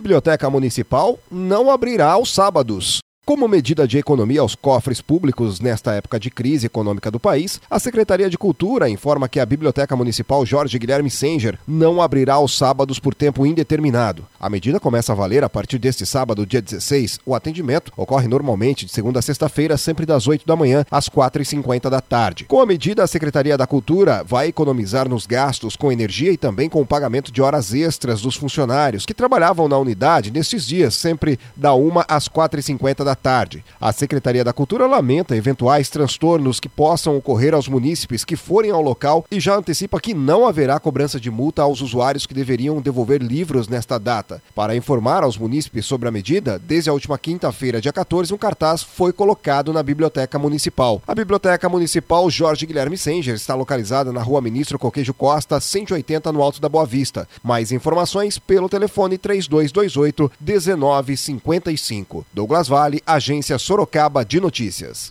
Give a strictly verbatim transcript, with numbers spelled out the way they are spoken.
Biblioteca Municipal não abrirá aos sábados. Como medida de economia aos cofres públicos nesta época de crise econômica do país, a Secretaria de Cultura informa que a Biblioteca Municipal Jorge Guilherme Senger não abrirá aos sábados por tempo indeterminado. A medida começa a valer a partir deste sábado, dia dezesseis. O atendimento ocorre normalmente de segunda a sexta-feira, sempre das oito da manhã às quatro e cinquenta da tarde. Com a medida, a Secretaria da Cultura vai economizar nos gastos com energia e também com o pagamento de horas extras dos funcionários que trabalhavam na unidade nestes dias, sempre da uma às quatro e cinquenta da tarde. A Secretaria da Cultura lamenta eventuais transtornos que possam ocorrer aos munícipes que forem ao local e já antecipa que não haverá cobrança de multa aos usuários que deveriam devolver livros nesta data. Para informar aos munícipes sobre a medida, desde a última quinta-feira, dia quatorze, um cartaz foi colocado na Biblioteca Municipal. A Biblioteca Municipal Jorge Guilherme Senger está localizada na Rua Ministro Coqueijo Costa, cento e oitenta, no Alto da Boa Vista. Mais informações pelo telefone três dois dois oito, um nove cinco cinco. Douglas Vale, Agência Sorocaba de Notícias.